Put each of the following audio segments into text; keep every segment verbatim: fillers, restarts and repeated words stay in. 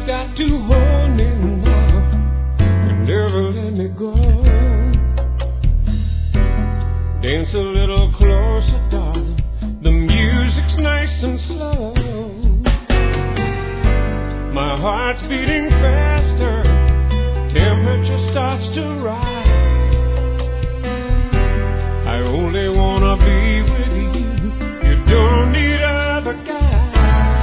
You've got to hold me now and never let me go. Dance a little closer, darling. The music's nice and slow. My heart's beating faster. Temperature starts to rise. I only wanna be with you. You don't need other guys.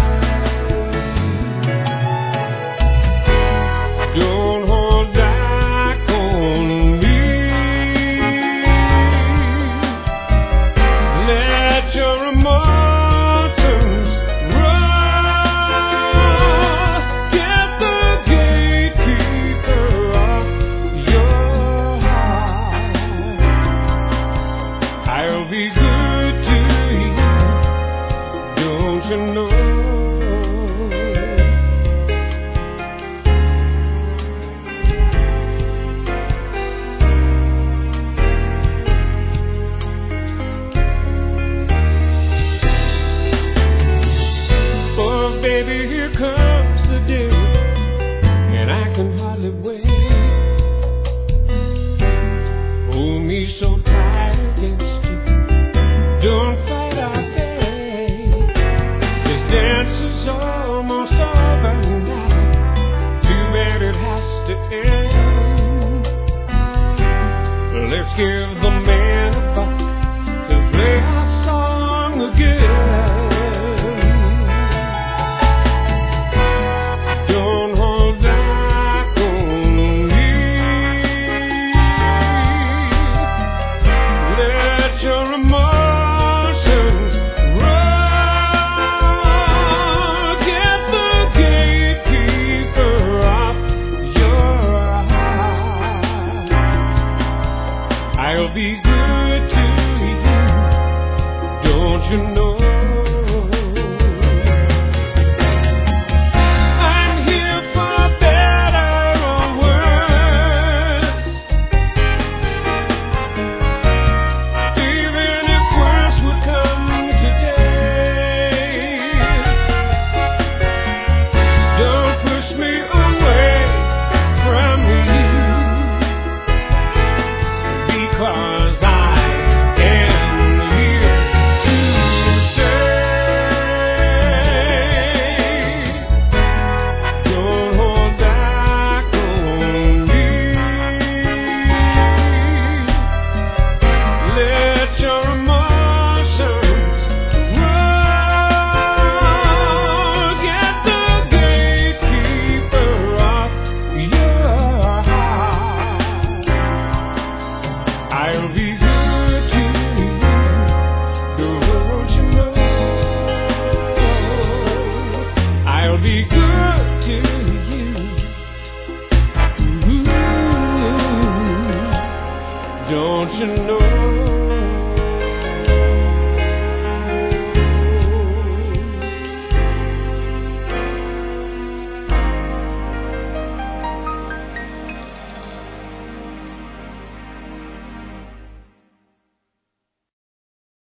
Don't hold back on me. Let your emotions run. Get the gatekeeper off your heart. I'll be good to you, don't you know? Oh, baby, here comes the day, and I can hardly wait. Hold me so tight against you. Don't fight our fate. This dance is almost over now. Too bad it has to end. Let's give